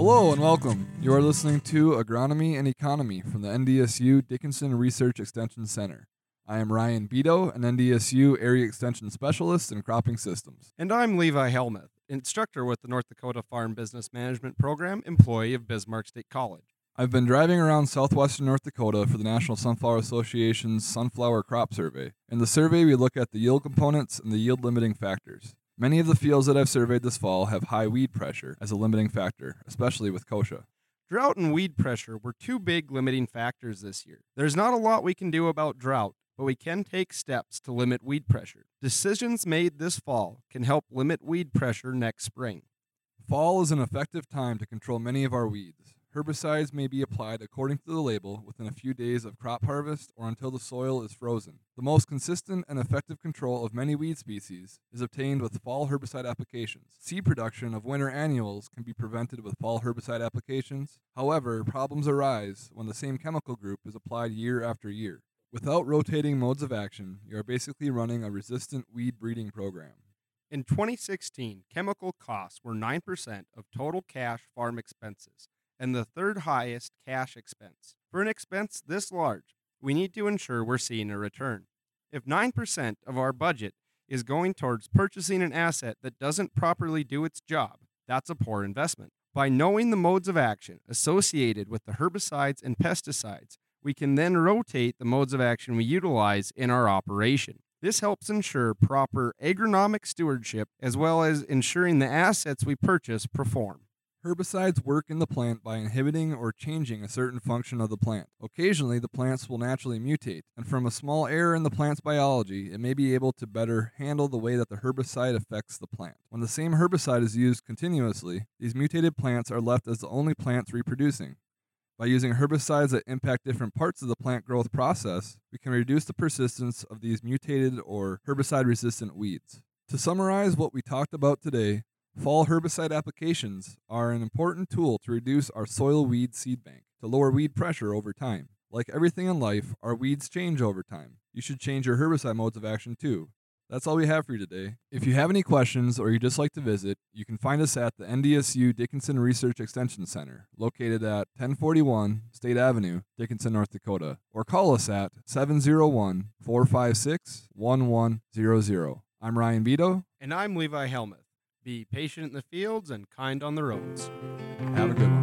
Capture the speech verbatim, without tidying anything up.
Hello and welcome. You are listening to Agronomy and Economy from the N D S U Dickinson Research Extension Center. I am Ryan Beto, an N D S U Area Extension Specialist in Cropping Systems. And I'm Levi Helmuth, instructor with the North Dakota Farm Business Management Program, employee of Bismarck State College. I've been driving around southwestern North Dakota for the National Sunflower Association's Sunflower Crop Survey. In the survey, we look at the yield components and the yield limiting factors. Many of the fields that I've surveyed this fall have high weed pressure as a limiting factor, especially with kochia. Drought and weed pressure were two big limiting factors this year. There's not a lot we can do about drought, but we can take steps to limit weed pressure. Decisions made this fall can help limit weed pressure next spring. Fall is an effective time to control many of our weeds. Herbicides may be applied according to the label within a few days of crop harvest or until the soil is frozen. The most consistent and effective control of many weed species is obtained with fall herbicide applications. Seed production of winter annuals can be prevented with fall herbicide applications. However, problems arise when the same chemical group is applied year after year. Without rotating modes of action, you are basically running a resistant weed breeding program. In twenty sixteen, chemical costs were nine percent of total cash farm expenses, and the third highest cash expense. For an expense this large, we need to ensure we're seeing a return. If nine percent of our budget is going towards purchasing an asset that doesn't properly do its job, that's a poor investment. By knowing the modes of action associated with the herbicides and pesticides, we can then rotate the modes of action we utilize in our operation. This helps ensure proper agronomic stewardship as well as ensuring the assets we purchase perform. Herbicides work in the plant by inhibiting or changing a certain function of the plant. Occasionally, the plants will naturally mutate, and from a small error in the plant's biology, it may be able to better handle the way that the herbicide affects the plant. When the same herbicide is used continuously, these mutated plants are left as the only plants reproducing. By using herbicides that impact different parts of the plant growth process, we can reduce the persistence of these mutated or herbicide-resistant weeds. To summarize what we talked about today, fall herbicide applications are an important tool to reduce our soil weed seed bank, to lower weed pressure over time. Like everything in life, our weeds change over time. You should change your herbicide modes of action too. That's all we have for you today. If you have any questions or you'd just like to visit, you can find us at the N D S U Dickinson Research Extension Center, located at ten forty-one State Avenue, Dickinson, North Dakota, or call us at seven oh one, four five six, one one zero zero. I'm Ryan Beto. And I'm Levi Helmuth. Be patient in the fields and kind on the roads. Have a good one.